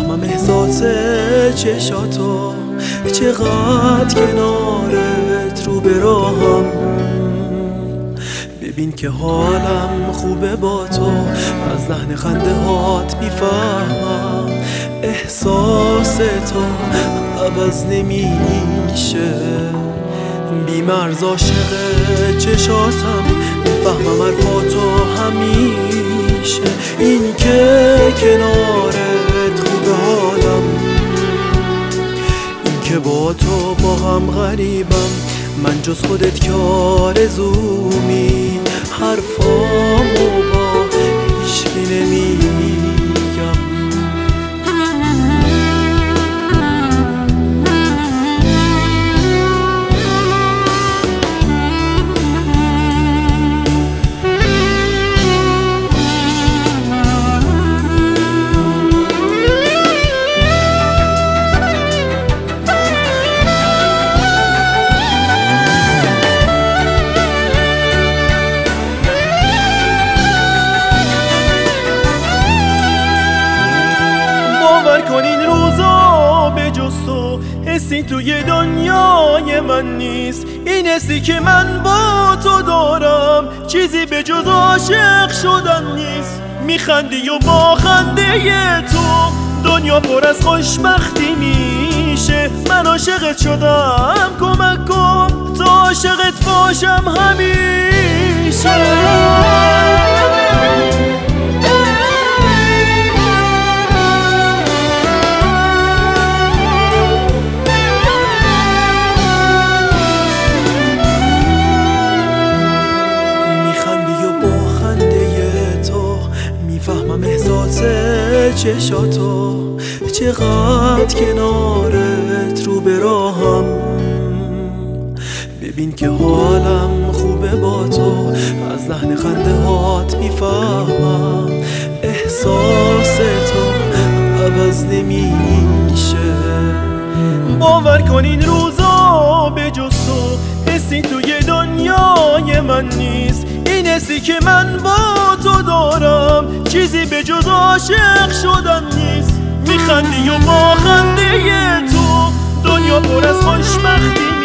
میفهمم احساس چشاتو، چقدر کنارت رو به راهم. ببین که حالم خوبه با تو، از لحن خنده هات میفهمم احساس تو عوض نمیشه. بی‌مرز عاشق چشاتم، میفهمم حرفاتو همیشه. این که کنارت خوبه حالم، این که با تو با هم غریبم. من جز خودت که آرزومی، حرفامو با هیچکی نمیگم. باور کن این روزا به جز تو حسی توی دنیای من نیست. این حسی که من با تو دارم چیزی به جز عاشق شدن نیست. میخندی و با خنده تو دنیا پر از خوشبختی میشه. من عاشقت شدم، کمک کن تا عاشقت باشم همیشه. میفهمم احساس چشاتو، چقدر کنارت رو به راهم. ببین که حالم خوبه با تو، از لحن خنده هات میفهمم احساس تو عوض نمیشه. باور کن این روزا به جز تو حسی توی دنیای من نیست. این حسی که من با تو دارم چیزی به جز عاشق شدن نیست. میخندی و با خنده تو دنیا پر از خوشبختی